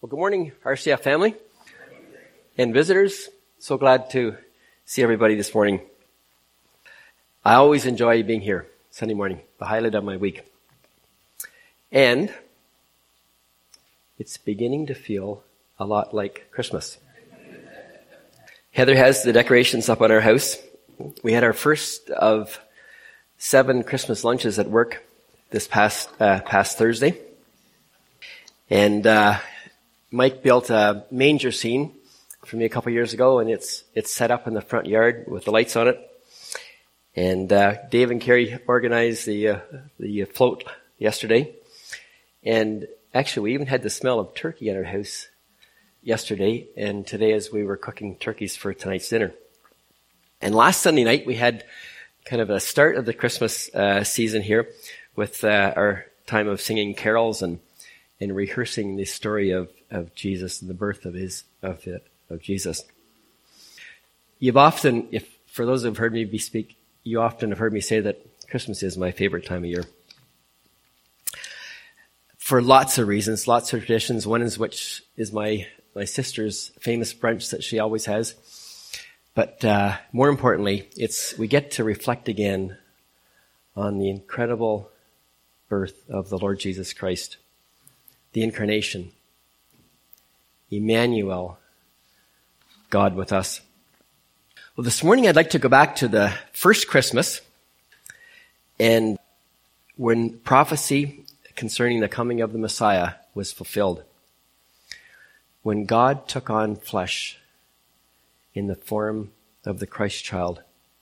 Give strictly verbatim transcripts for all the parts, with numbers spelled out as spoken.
Well, good morning, R C F family and visitors. So glad to see everybody this morning. I always enjoy being here Sunday morning, the highlight of my week. And it's beginning to feel a lot like Christmas. Heather has the decorations up on our house. We had our first of seven Christmas lunches at work this past uh, past Thursday. And uh Mike built a manger scene for me a couple years ago, and it's it's set up in the front yard with the lights on it. And uh, Dave and Carrie organized the uh, the float yesterday, and actually we even had the smell of turkey in our house yesterday and today as we were cooking turkeys for tonight's dinner. And last Sunday night we had kind of a start of the Christmas uh, season here with uh, our time of singing carols and and rehearsing the story of, of Jesus and the birth of his of it, of Jesus. You've often, if for those who've heard me be speak, you often have heard me say that Christmas is my favorite time of year. For lots of reasons, lots of traditions. One is which is my my sister's famous brunch that she always has. But uh, more importantly, it's we get to reflect again on the incredible birth of the Lord Jesus Christ. The incarnation, Emmanuel, God with us. Well, this morning I'd like to go back to the first Christmas, and when prophecy concerning the coming of the Messiah was fulfilled. When God took on flesh in the form of the Christ child.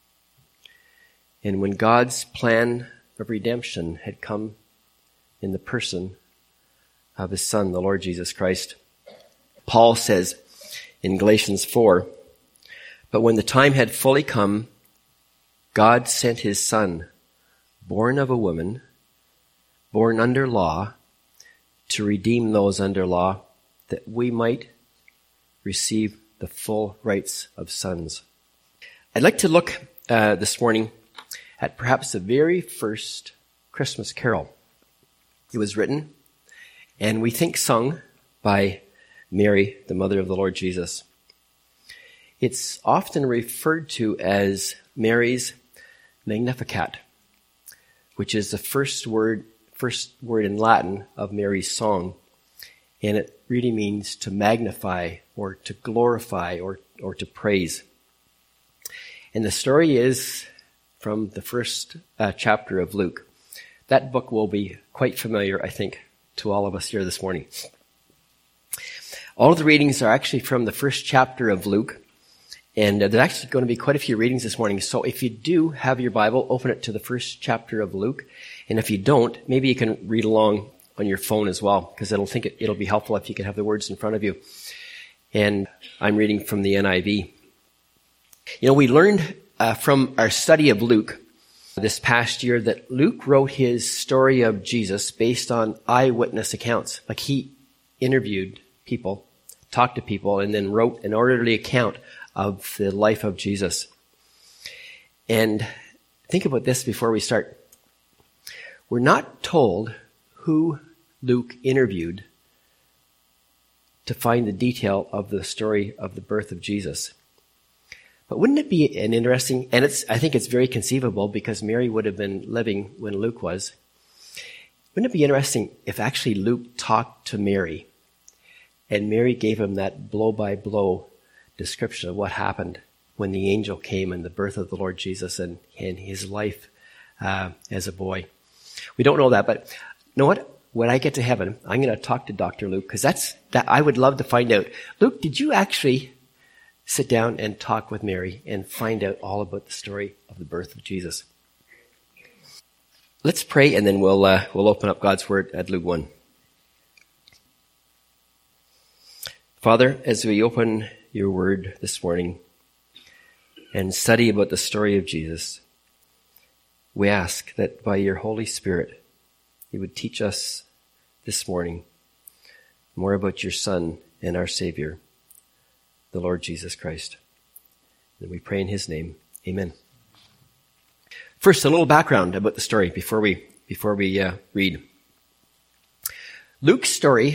And when God's plan of redemption had come in the person of his Son, the Lord Jesus Christ. Paul says in Galatians four, "But when the time had fully come, God sent his Son, born of a woman, born under law, to redeem those under law, that we might receive the full rights of sons." I'd like to look uh, this morning at perhaps the very first Christmas carol. It was written and we think sung by Mary, the mother of the Lord Jesus. It's often referred to as Mary's Magnificat, which is the first word, first word in Latin of Mary's song. And it really means to magnify or to glorify or, or to praise. And the story is from the first uh, chapter of Luke. That book will be quite familiar, I think, to all of us here this morning. All of the readings are actually from the first chapter of Luke, and uh, there's actually going to be quite a few readings this morning. So if you do have your Bible, open it to the first chapter of Luke, and if you don't, maybe you can read along on your phone as well, because it'll think it, it'll be helpful if you can have the words in front of you. And I'm reading from the N I V. You know, we learned uh, from our study of Luke this past year that Luke wrote his story of Jesus based on eyewitness accounts. Like he interviewed people, talked to people, and then wrote an orderly account of the life of Jesus. And think about this before we start. We're not told who Luke interviewed to find the detail of the story of the birth of Jesus. But wouldn't it be an interesting, and it's, I think it's very conceivable because Mary would have been living when Luke was. Wouldn't it be interesting if actually Luke talked to Mary and Mary gave him that blow-by-blow description of what happened when the angel came and the birth of the Lord Jesus and, and his life uh, as a boy. We don't know that, but you know what? When I get to heaven, I'm going to talk to Doctor Luke because that's that. I would love to find out. Luke, did you actually sit down and talk with Mary and find out all about the story of the birth of Jesus? Let's pray, and then we'll uh, we'll open up God's Word at Luke one. Father, as we open your Word this morning and study about the story of Jesus, we ask that by your Holy Spirit, you would teach us this morning more about your Son and our Savior, the Lord Jesus Christ. And we pray in his name. Amen. First, a little background about the story before we before we uh, read. Luke's story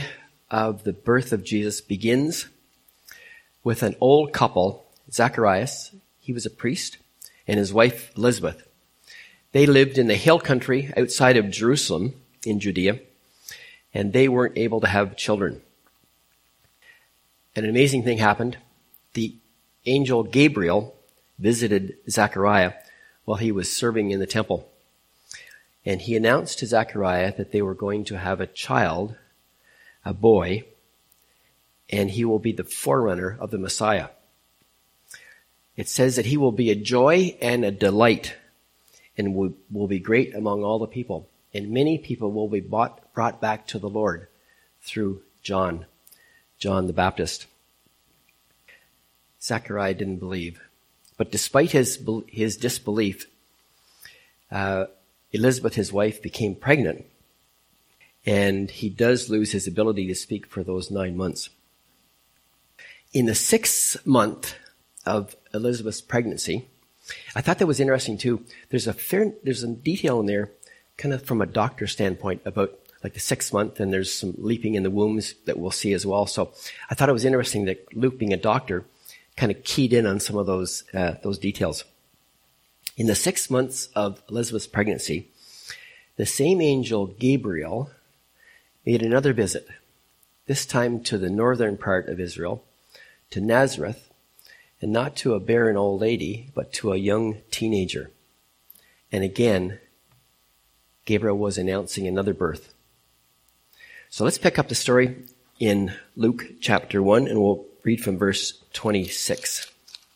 of the birth of Jesus begins with an old couple, Zacharias, he was a priest, and his wife Elizabeth. They lived in the hill country outside of Jerusalem in Judea, and they weren't able to have children. And an amazing thing happened. The angel Gabriel visited Zechariah while he was serving in the temple. And he announced to Zechariah that they were going to have a child, a boy, and he will be the forerunner of the Messiah. It says that he will be a joy and a delight and will, will be great among all the people. And many people will be bought, brought back to the Lord through John, John the Baptist. Zechariah didn't believe. But despite his, his disbelief, uh, Elizabeth, his wife, became pregnant. And he does lose his ability to speak for those nine months. In the sixth month of Elizabeth's pregnancy, I thought that was interesting too. There's a fair, there's a detail in there, kind of from a doctor's standpoint, about like the sixth month, and there's some leaping in the wombs that we'll see as well. So I thought it was interesting that Luke, being a doctor, kind of keyed in on some of those uh, those details. In the six months of Elizabeth's pregnancy, the same angel Gabriel made another visit, this time to the northern part of Israel, to Nazareth, and not to a barren old lady, but to a young teenager. And again, Gabriel was announcing another birth. So let's pick up the story in Luke chapter one, and we'll read from verse twenty-six.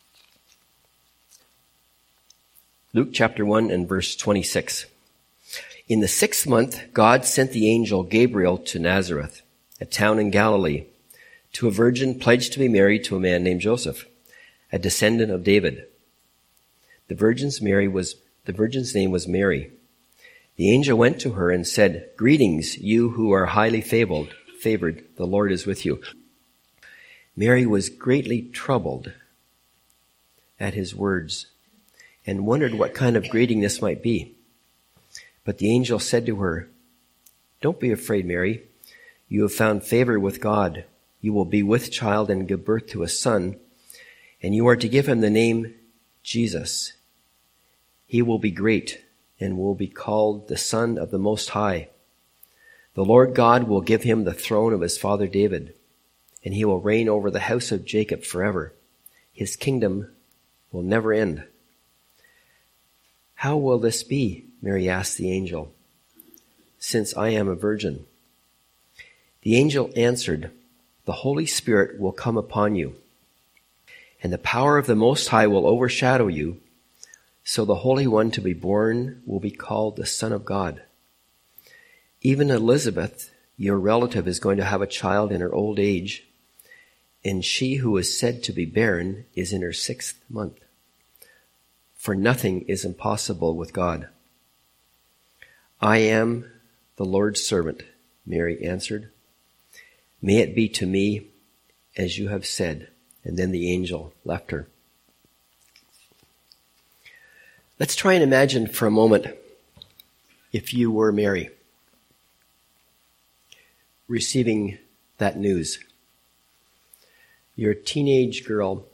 Luke chapter one and verse twenty-six. In the sixth month, God sent the angel Gabriel to Nazareth, a town in Galilee, to a virgin pledged to be married to a man named Joseph, a descendant of David. The virgin's Mary was the virgin's name was Mary. The angel went to her and said, "Greetings, you who are highly favored, favored, the Lord is with you." Mary was greatly troubled at his words and wondered what kind of greeting this might be. But the angel said to her, "Don't be afraid, Mary. You have found favor with God. You will be with child and give birth to a son, and you are to give him the name Jesus. He will be great and will be called the Son of the Most High. The Lord God will give him the throne of his father David, and he will reign over the house of Jacob forever. His kingdom will never end." "How will this be?" Mary asked the angel, "since I am a virgin?" The angel answered, "The Holy Spirit will come upon you, and the power of the Most High will overshadow you. So the Holy One to be born will be called the Son of God. Even Elizabeth, your relative, is going to have a child in her old age, and she who is said to be barren is in her sixth month. For nothing is impossible with God." "I am the Lord's servant," Mary answered. "May it be to me as you have said." And then the angel left her. Let's try and imagine for a moment if you were Mary, receiving that news. You're a teenage girl,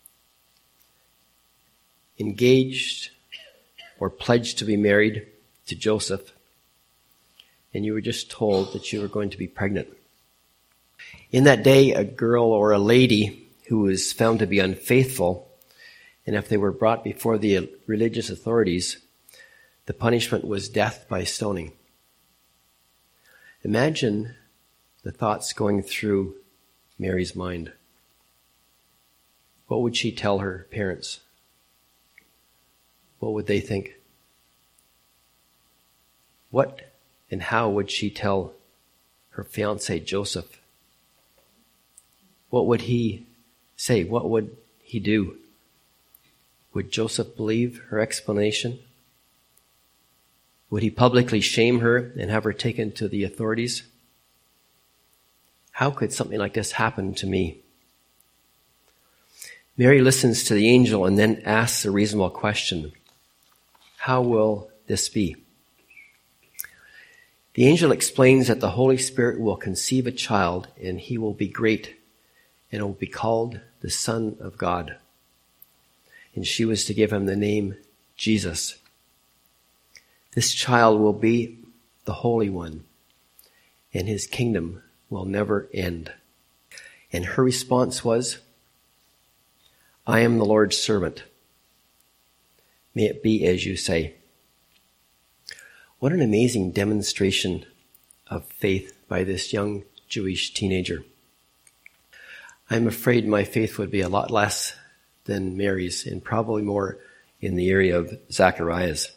engaged or pledged to be married to Joseph, and you were just told that you were going to be pregnant. In that day, a girl or a lady who was found to be unfaithful, and if they were brought before the religious authorities, the punishment was death by stoning. Imagine the thoughts going through Mary's mind. What would she tell her parents? What would they think? What and how would she tell her fiancé Joseph? What would he say? What would he do? Would Joseph believe her explanation? Would he publicly shame her and have her taken to the authorities? How could something like this happen to me? Mary listens to the angel and then asks a reasonable question. How will this be? The angel explains that the Holy Spirit will conceive a child, and he will be great, and will be called the Son of God. And she was to give him the name Jesus. This child will be the Holy One, and his kingdom will never end. And her response was, I am the Lord's servant. May it be as you say. What an amazing demonstration of faith by this young Jewish teenager. I'm afraid my faith would be a lot less than Mary's, and probably more in the area of Zachariah's.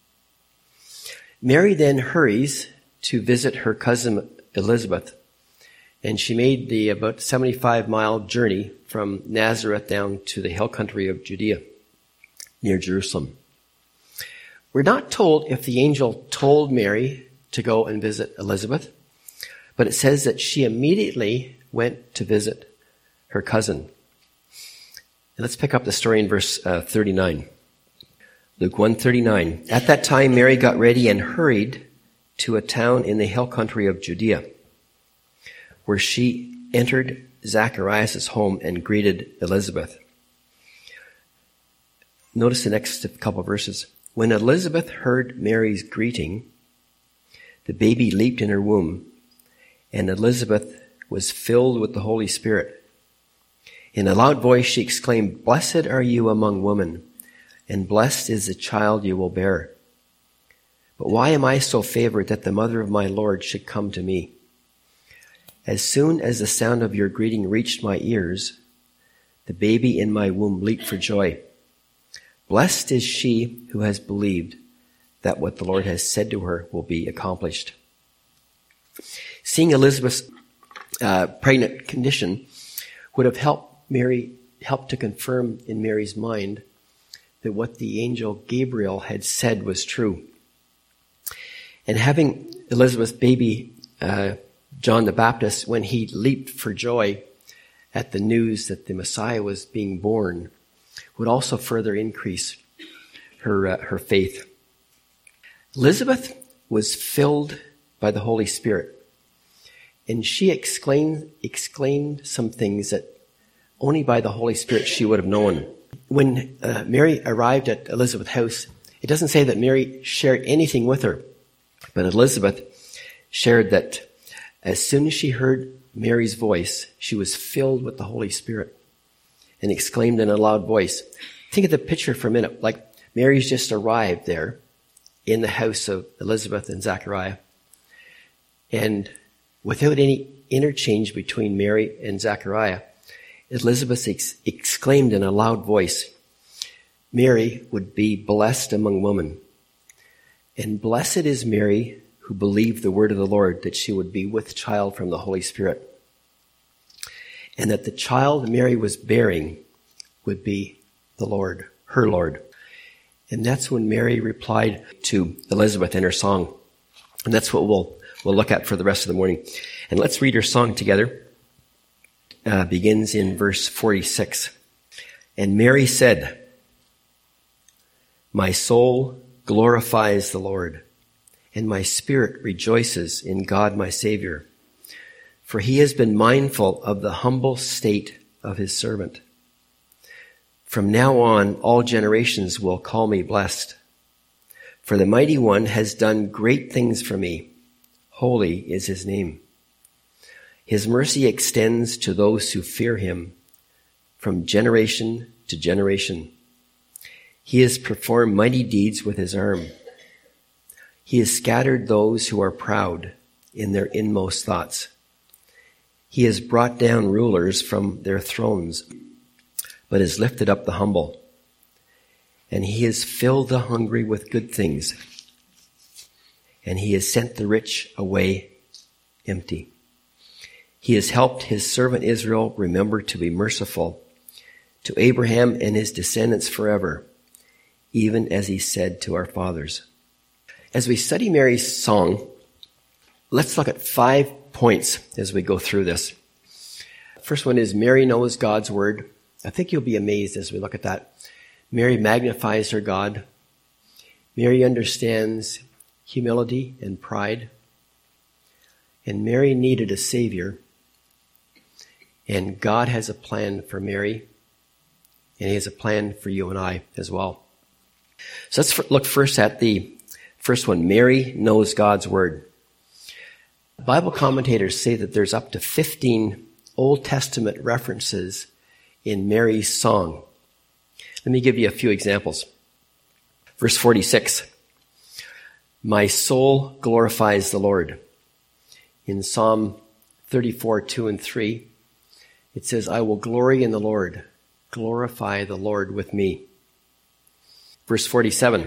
Mary then hurries to visit her cousin Elizabeth, and she made the about seventy-five mile journey from Nazareth down to the hill country of Judea, near Jerusalem. We're not told if the angel told Mary to go and visit Elizabeth, but it says that she immediately went to visit her cousin. And let's pick up the story in verse uh, thirty-nine. Luke one thirty-nine. At that time, Mary got ready and hurried to a town in the hill country of Judea, where she entered Zacharias' home and greeted Elizabeth. Notice the next couple of verses. When Elizabeth heard Mary's greeting, the baby leaped in her womb, and Elizabeth was filled with the Holy Spirit. In a loud voice she exclaimed, Blessed are you among women, and blessed is the child you will bear. But why am I so favored that the mother of my Lord should come to me? As soon as the sound of your greeting reached my ears, the baby in my womb leaped for joy. Blessed is she who has believed that what the Lord has said to her will be accomplished. Seeing Elizabeth's uh, pregnant condition would have helped Mary, helped to confirm in Mary's mind that what the angel Gabriel had said was true. And having Elizabeth's baby, uh, John the Baptist, when he leaped for joy at the news that the Messiah was being born, would also further increase her uh, her faith. Elizabeth was filled by the Holy Spirit, and she exclaimed, exclaimed some things that only by the Holy Spirit she would have known. When uh, Mary arrived at Elizabeth's house, it doesn't say that Mary shared anything with her, but Elizabeth shared that as soon as she heard Mary's voice, she was filled with the Holy Spirit and exclaimed in a loud voice. Think of the picture for a minute, like Mary's just arrived there in the house of Elizabeth and Zachariah, and without any interchange between Mary and Zachariah, Elizabeth ex- exclaimed in a loud voice, Mary would be blessed among women, and blessed is Mary who believed the word of the Lord, that she would be with child from the Holy Spirit, and that the child Mary was bearing would be the Lord, her Lord. And that's when Mary replied to Elizabeth in her song. And that's what we'll we'll look at for the rest of the morning. And let's read her song together. Uh, begins in verse forty-six. And Mary said, My soul glorifies the Lord, and my spirit rejoices in God my Savior. For he has been mindful of the humble state of his servant. From now on, all generations will call me blessed. For the Mighty One has done great things for me. Holy is his name. His mercy extends to those who fear him from generation to generation. He has performed mighty deeds with his arm. He has scattered those who are proud in their inmost thoughts. He has brought down rulers from their thrones, but has lifted up the humble. And he has filled the hungry with good things, and he has sent the rich away empty. He has helped his servant Israel remember to be merciful to Abraham and his descendants forever, even as he said to our fathers. As we study Mary's song, let's look at five points as we go through this. First one is Mary knows God's word. I think you'll be amazed as we look at that. Mary magnifies her God. Mary understands humility and pride. And Mary needed a Savior. And God has a plan for Mary. And he has a plan for you and I as well. So let's look first at the first one. Mary knows God's word. Bible commentators say that there's up to fifteen Old Testament references in Mary's song. Let me give you a few examples. Verse forty-six. My soul glorifies the Lord. In Psalm thirty-four, two and three, it says, I will glory in the Lord. Glorify the Lord with me. Verse forty-seven.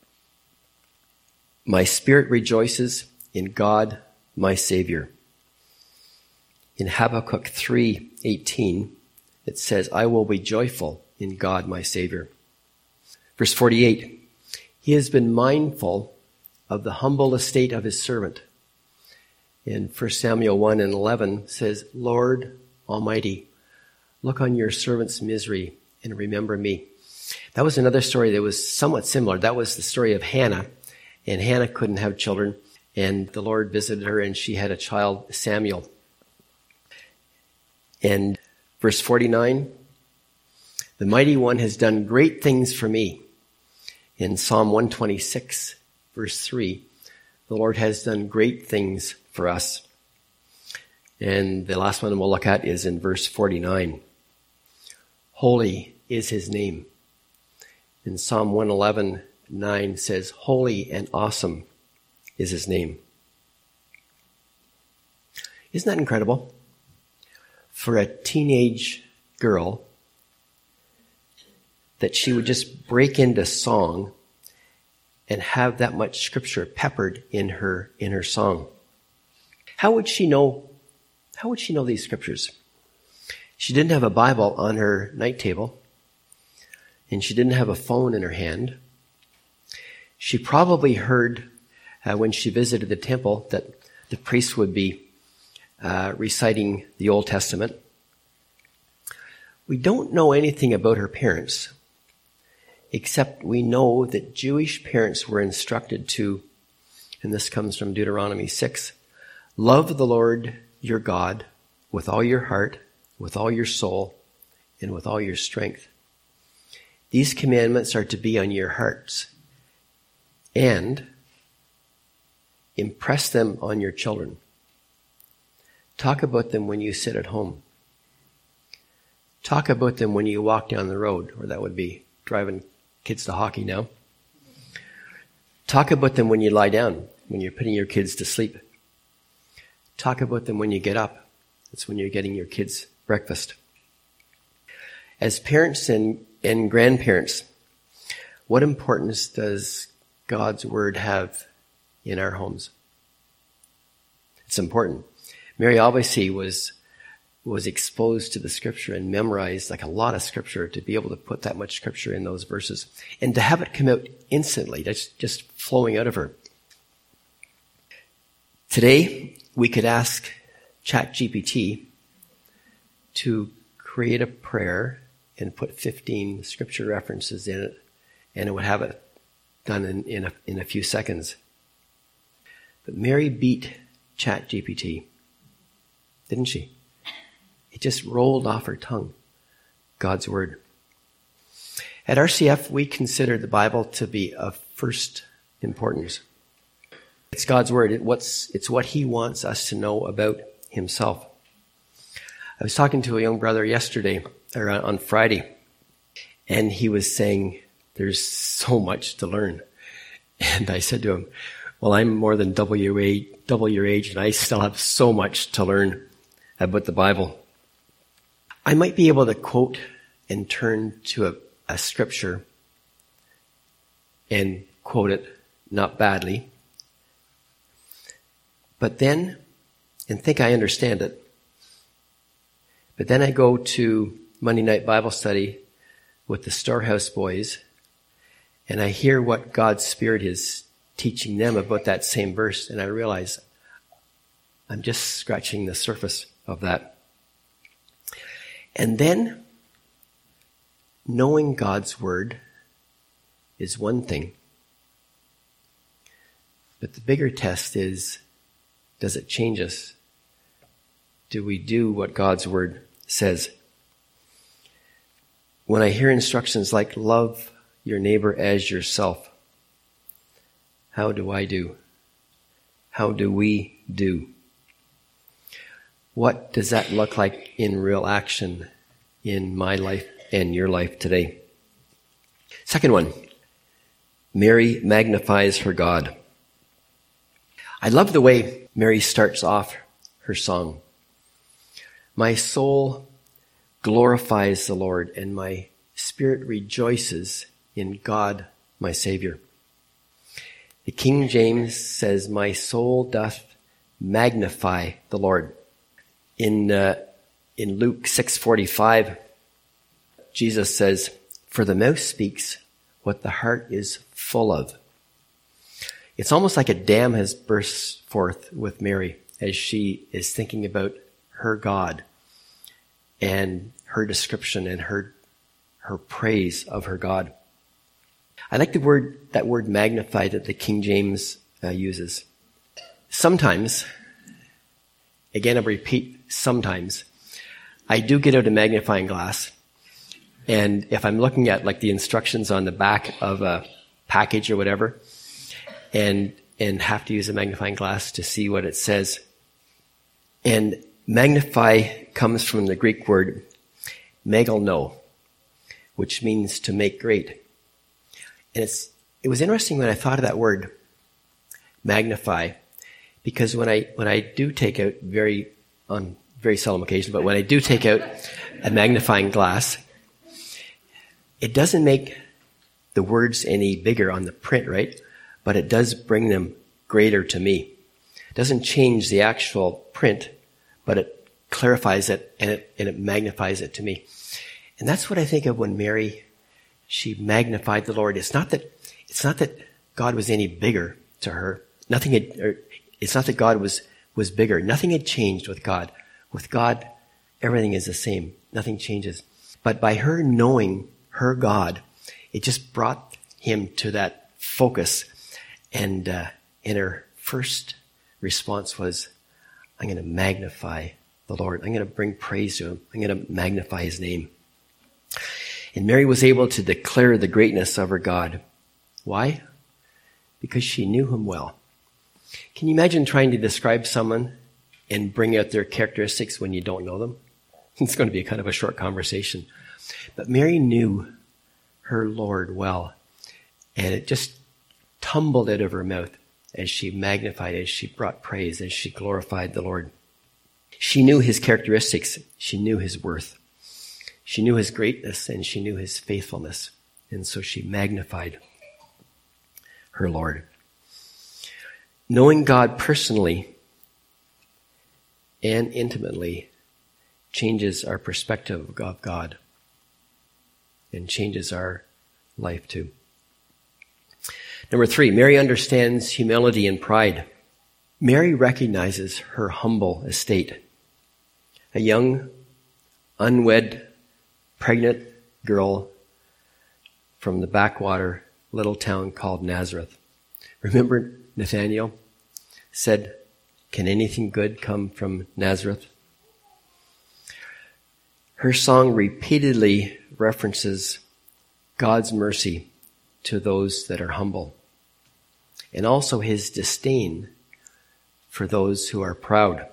My spirit rejoices in God, my Savior. In Habakkuk three eighteen, it says, I will be joyful in God, my Savior. Verse forty-eight, he has been mindful of the humble estate of his servant. In First Samuel one and eleven says, Lord Almighty, look on your servant's misery and remember me. That was another story that was somewhat similar. That was the story of Hannah. And Hannah couldn't have children. And the Lord visited her and she had a child, Samuel. And verse forty-nine, the Mighty One has done great things for me. In Psalm one twenty-six, verse three, the Lord has done great things for us. And the last one we'll look at is in verse forty-nine. Holy is his name. In Psalm one eleven, nine says, holy and awesome is his name. Isn't that incredible? For a teenage girl, that she would just break into song and have that much scripture peppered in her in her song. How would she know how would she know these scriptures? She didn't have a Bible on her night table, and she didn't have a phone in her hand. She probably heard uh, when she visited the temple that the priest would be uh, reciting the Old Testament. We don't know anything about her parents, except we know that Jewish parents were instructed to, and this comes from Deuteronomy six, love the Lord your God with all your heart, with all your soul, and with all your strength. These commandments are to be on your hearts, and impress them on your children. Talk about them when you sit at home. Talk about them when you walk down the road, or that would be driving kids to hockey now. Talk about them when you lie down, when you're putting your kids to sleep. Talk about them when you get up. That's when you're getting your kids breakfast. As parents and, and grandparents, what importance does God's word have in our homes? It's important. Mary obviously was was exposed to the scripture and memorized like a lot of scripture to be able to put that much scripture in those verses and to have it come out instantly. That's just flowing out of her. Today, we could ask ChatGPT to create a prayer and put fifteen scripture references in it, and it would have it done in, in, a, in a few seconds. But Mary beat ChatGPT, didn't she? It just rolled off her tongue, God's word. At R C F, we consider the Bible to be of first importance. It's God's word. It, what's, it's what he wants us to know about himself. I was talking to a young brother yesterday, or on Friday, and he was saying, there's so much to learn. And I said to him, well, I'm more than double your age, double your age, and I still have so much to learn about the Bible. I might be able to quote and turn to a, a scripture and quote it not badly, but then, and think I understand it, but then I go to Monday night Bible study with the Storehouse boys, and I hear what God's Spirit is teaching them about that same verse, and I realize I'm just scratching the surface of that. And then, knowing God's word is one thing, but the bigger test is, Does it change us? Do we do what God's word says? When I hear instructions like love your neighbor as yourself, how do I do? How do we do? What does that look like in real action in my life and your life today? Second one, Mary magnifies her God. I love the way Mary starts off her song. My soul glorifies the Lord, and my spirit rejoices in God, my Savior. The King James says, my soul doth magnify the Lord. In uh, in Luke six forty-five, Jesus says, for the mouth speaks what the heart is full of. It's almost like a dam has burst forth with Mary as she is thinking about her God and her description and her her praise of her God. I like the word that word magnify that the King James uh, uses. Sometimes, again I repeat, sometimes, I do get out a magnifying glass, and if I'm looking at like the instructions on the back of a package or whatever, and and have to use a magnifying glass to see what it says. And magnify comes from the Greek word megalno, which means to make great. And it's it was interesting when I thought of that word, magnify, because when I when I do take out very on very solemn occasion, but when I do take out a magnifying glass, it doesn't make the words any bigger on the print, right? But it does bring them greater to me. It doesn't change the actual print, but it clarifies it and it and it magnifies it to me. And that's what I think of when Mary, she magnified the Lord. It's not that it's not that God was any bigger to her. Nothing had, or it's not that God was was bigger. Nothing had changed with God. With God, everything is the same. Nothing changes. But by her knowing her God, it just brought him to that focus. And uh, and her first response was, I'm going to magnify the Lord. I'm going to bring praise to him. I'm going to magnify his name. And Mary was able to declare the greatness of her God. Why? Because she knew him well. Can you imagine trying to describe someone and bring out their characteristics when you don't know them? It's going to be a kind of a short conversation. But Mary knew her Lord well. And it just tumbled out of her mouth as she magnified, as she brought praise, as she glorified the Lord. She knew his characteristics. She knew his worth. She knew his greatness, and she knew his faithfulness. And so she magnified her Lord. Knowing God personally and intimately changes our perspective of God and changes our life too. Number three, Mary understands humility and pride. Mary recognizes her humble estate. A young, unwed, pregnant girl from the backwater little town called Nazareth. Remember Nathanael said, can anything good come from Nazareth? Her song repeatedly references God's mercy to those that are humble, and also his disdain for those who are proud.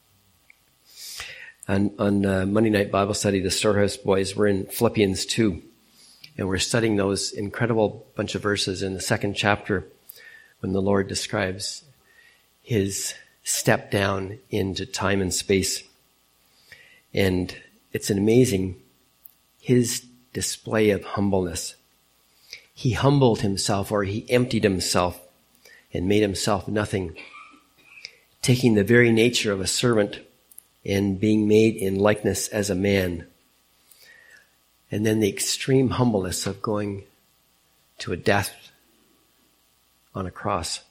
On, on uh, Monday night Bible study, the Storehouse boys were in Philippians two, and we're studying those incredible bunch of verses in the second chapter when the Lord describes his step down into time and space. And it's an amazing, his display of humbleness. He humbled himself, or he emptied himself and made himself nothing, taking the very nature of a servant and being made in likeness as a man. And then the extreme humbleness of going to a death on a cross.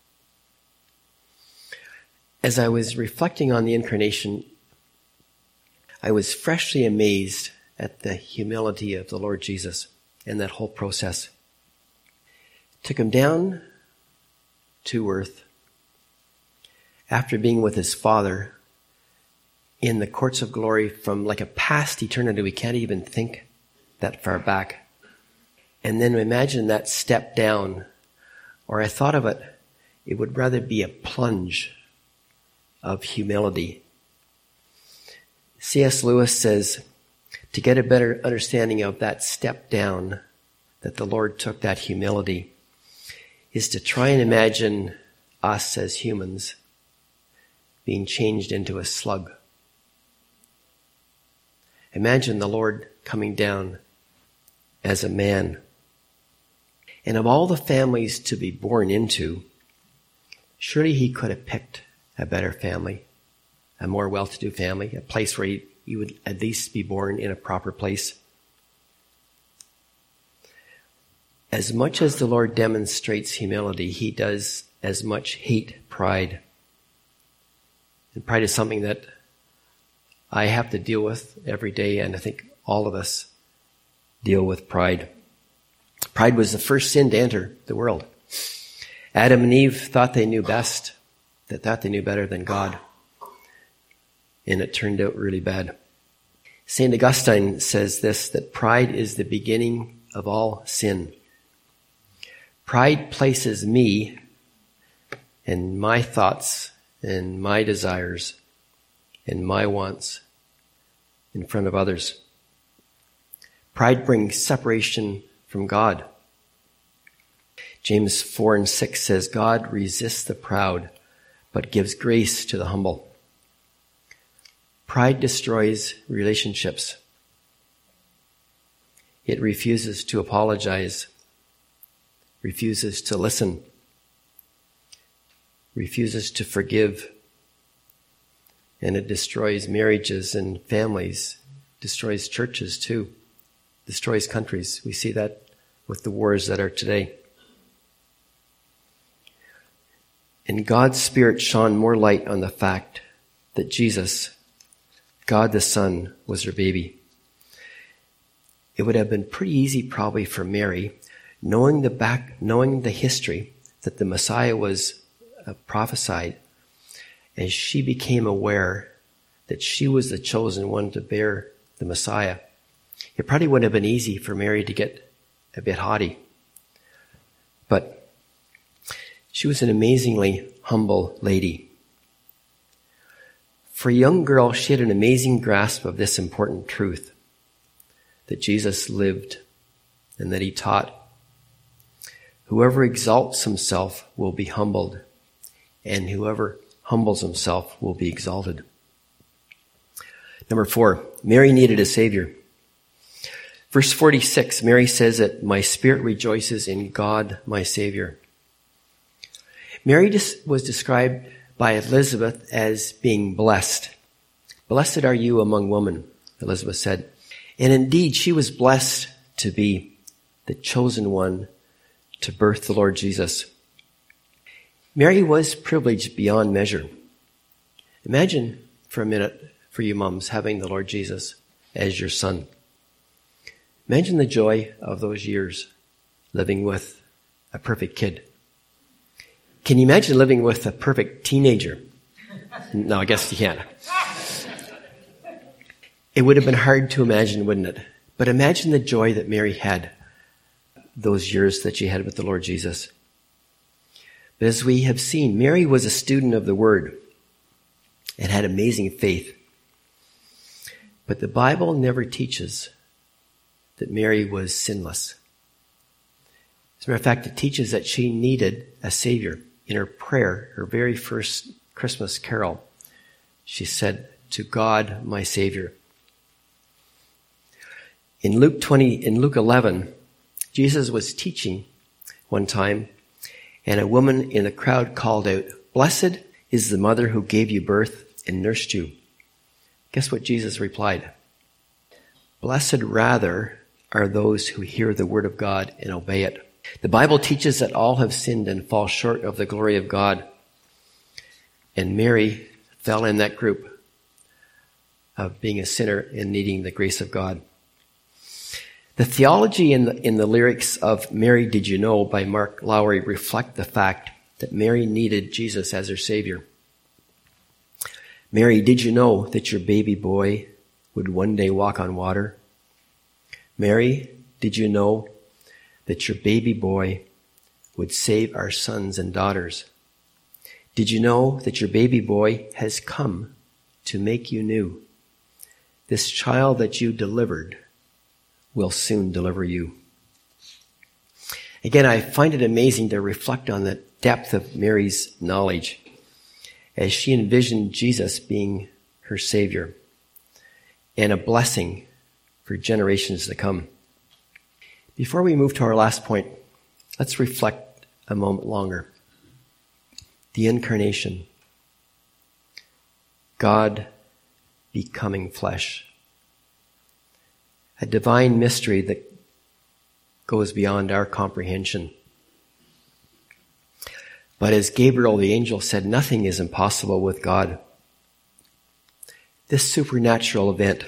As I was reflecting on the incarnation, I was freshly amazed at the humility of the Lord Jesus and that whole process. Took him down to earth after being with his Father in the courts of glory from like a past eternity. We can't even think that far back. And then imagine that step down, or I thought of it, it would rather be a plunge of humility. C S Lewis says, to get a better understanding of that step down that the Lord took, that humility, is to try and imagine us as humans being changed into a slug. Imagine the Lord coming down as a man. And of all the families to be born into, surely he could have picked a better family, a more well-to-do family, a place where he, he would at least be born in a proper place. As much as the Lord demonstrates humility, he does as much hate pride. And pride is something that I have to deal with every day, and I think all of us deal with pride. Pride was the first sin to enter the world. Adam and Eve thought they knew best, they thought they knew better than God. And it turned out really bad. Saint Augustine says this, that pride is the beginning of all sin. Pride places me and my thoughts and my desires and my wants in front of others. Pride brings separation from God. James four and six says, God resists the proud, but gives grace to the humble. Pride destroys relationships. It refuses to apologize, refuses to listen, refuses to forgive, and it destroys marriages and families, destroys churches too, destroys countries. We see that with the wars that are today. And God's Spirit shone more light on the fact that Jesus, God the Son, was her baby. It would have been pretty easy probably for Mary, knowing the back, knowing the history, that the Messiah was uh, prophesied, as she became aware that she was the chosen one to bear the Messiah. It probably would have been easy for Mary to get a bit haughty. But she was an amazingly humble lady. For a young girl, she had an amazing grasp of this important truth, that Jesus lived and that he taught. Whoever exalts himself will be humbled, and whoever humbles himself will be exalted. Number four, Mary needed a Savior. Verse forty-six, Mary says that my spirit rejoices in God, my Savior. Mary was described by Elizabeth as being blessed. Blessed are you among women, Elizabeth said. And indeed, she was blessed to be the chosen one to birth the Lord Jesus. Mary was privileged beyond measure. Imagine for a minute, for you mums, having the Lord Jesus as your son. Imagine the joy of those years living with a perfect kid. Can you imagine living with a perfect teenager? No, I guess you can't. It would have been hard to imagine, wouldn't it? But imagine the joy that Mary had those years that she had with the Lord Jesus. But as we have seen, Mary was a student of the Word and had amazing faith. But the Bible never teaches that Mary was sinless. As a matter of fact, it teaches that she needed a Savior. In her prayer, her very first Christmas carol, she said, "To God, my Savior." In Luke twenty, in Luke eleven, Jesus was teaching one time, and a woman in the crowd called out, "Blessed is the mother who gave you birth and nursed you." Guess what Jesus replied? "Blessed rather are those who hear the word of God and obey it." The Bible teaches that all have sinned and fall short of the glory of God. And Mary fell in that group of being a sinner and needing the grace of God. The theology in the, in the lyrics of Mary Did You Know by Mark Lowry reflect the fact that Mary needed Jesus as her Savior. Mary, did you know that your baby boy would one day walk on water? Mary, did you know that your baby boy would save our sons and daughters? Did you know that your baby boy has come to make you new? This child that you delivered will soon deliver you. Again, I find it amazing to reflect on the depth of Mary's knowledge as she envisioned Jesus being her Savior and a blessing for generations to come. Before we move to our last point, let's reflect a moment longer. The incarnation. God becoming flesh. A divine mystery that goes beyond our comprehension. But as Gabriel the angel said, nothing is impossible with God. This supernatural event,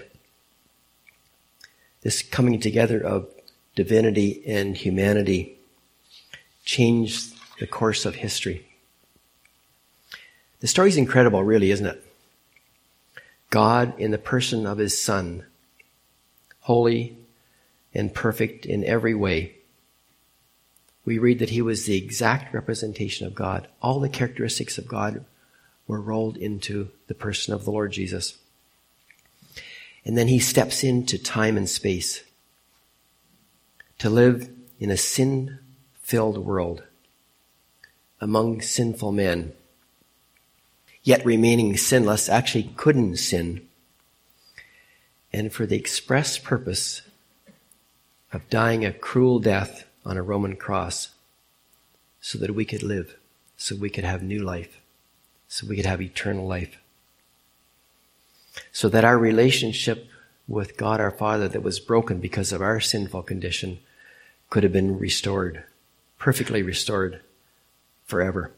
this coming together of divinity and humanity, changed the course of history. The story's incredible, really, isn't it? God in the person of his Son, holy and perfect in every way. We read that he was the exact representation of God. All the characteristics of God were rolled into the person of the Lord Jesus. And then he steps into time and space to live in a sin-filled world among sinful men, yet remaining sinless, actually couldn't sin, and for the express purpose of dying a cruel death on a Roman cross so that we could live, so we could have new life, so we could have eternal life. So that our relationship with God our Father that was broken because of our sinful condition could have been restored, perfectly restored forever.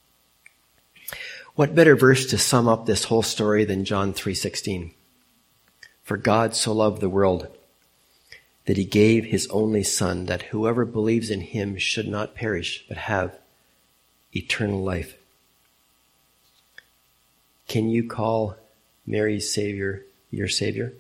What better verse to sum up this whole story than John three sixteen? For God so loved the world that he gave his only Son, that whoever believes in him should not perish, but have eternal life. Can you call Mary's Savior your Savior?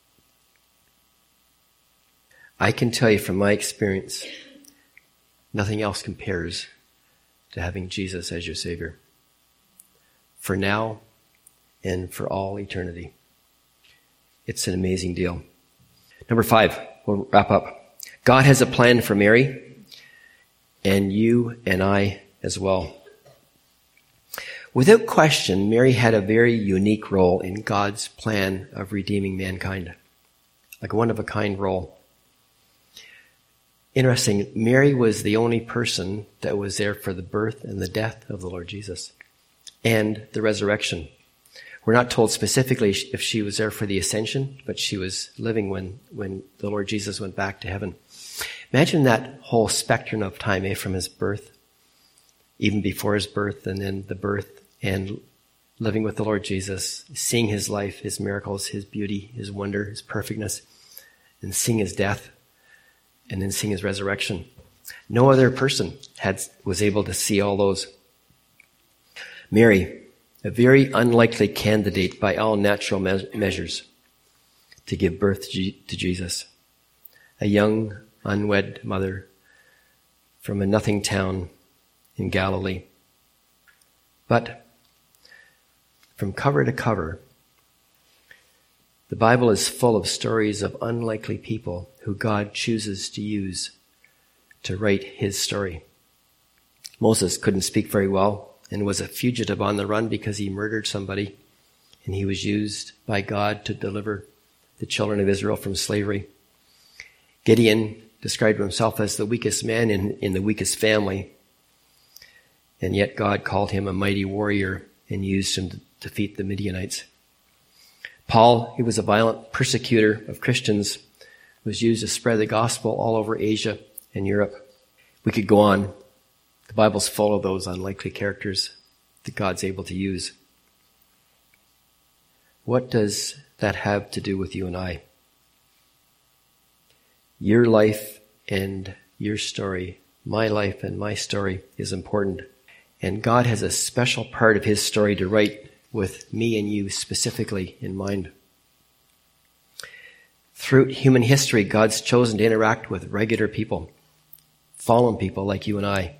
I can tell you from my experience, nothing else compares to having Jesus as your Savior. For now and for all eternity. It's an amazing deal. Number five, we'll wrap up. God has a plan for Mary, and you and I as well. Without question, Mary had a very unique role in God's plan of redeeming mankind. Like a one-of-a-kind role. Interesting, Mary was the only person that was there for the birth and the death of the Lord Jesus and the resurrection. We're not told specifically if she was there for the ascension, but she was living when, when the Lord Jesus went back to heaven. Imagine that whole spectrum of time, eh, from his birth, even before his birth, and then the birth, and living with the Lord Jesus, seeing his life, his miracles, his beauty, his wonder, his perfectness, and seeing his death, and then seeing his resurrection. No other person had was able to see all those. Mary, a very unlikely candidate by all natural me- measures to give birth to, G- to Jesus. A young, unwed mother from a nothing town in Galilee. But from cover to cover, the Bible is full of stories of unlikely people who God chooses to use to write his story. Moses couldn't speak very well and was a fugitive on the run because he murdered somebody, and he was used by God to deliver the children of Israel from slavery. Gideon described himself as the weakest man in, in the weakest family, and yet God called him a mighty warrior and used him to defeat the Midianites. Paul, he was a violent persecutor of Christians, was used to spread the gospel all over Asia and Europe. We could go on. The Bible's full of those unlikely characters that God's able to use. What does that have to do with you and I? Your life and your story, my life and my story, is important. And God has a special part of his story to write with me and you specifically in mind. Throughout human history, God's chosen to interact with regular people, fallen people like you and I.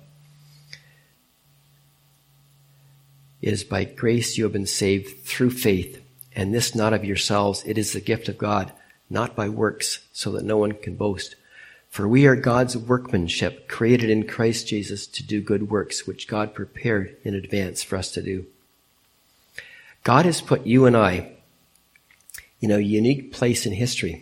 It is by grace you have been saved through faith, and this not of yourselves. It is the gift of God, not by works, so that no one can boast. For we are God's workmanship, created in Christ Jesus to do good works, which God prepared in advance for us to do. God has put you and I in a unique place in history.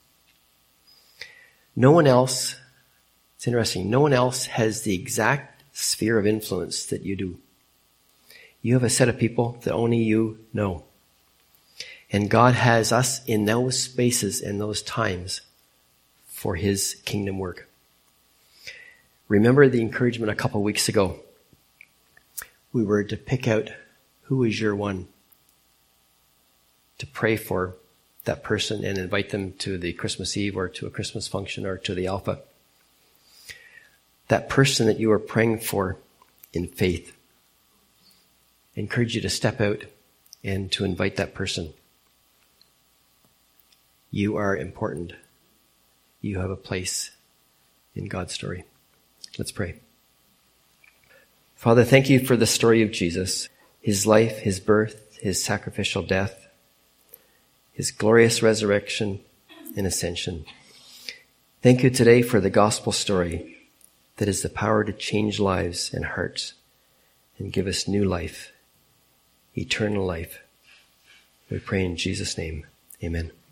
No one else, it's interesting, no one else has the exact sphere of influence that you do. You have a set of people that only you know. And God has us in those spaces and those times for his kingdom work. Remember the encouragement a couple of weeks ago. We were to pick out who is your one, to pray for that person and invite them to the Christmas Eve or to a Christmas function or to the Alpha. That person that you are praying for in faith, I encourage you to step out and to invite that person. You are important. You have a place in God's story. Let's pray. Father, thank you for the story of Jesus, his life, his birth, his sacrificial death, his glorious resurrection and ascension. Thank you today for the gospel story that has the power to change lives and hearts and give us new life, eternal life. We pray in Jesus' name. Amen.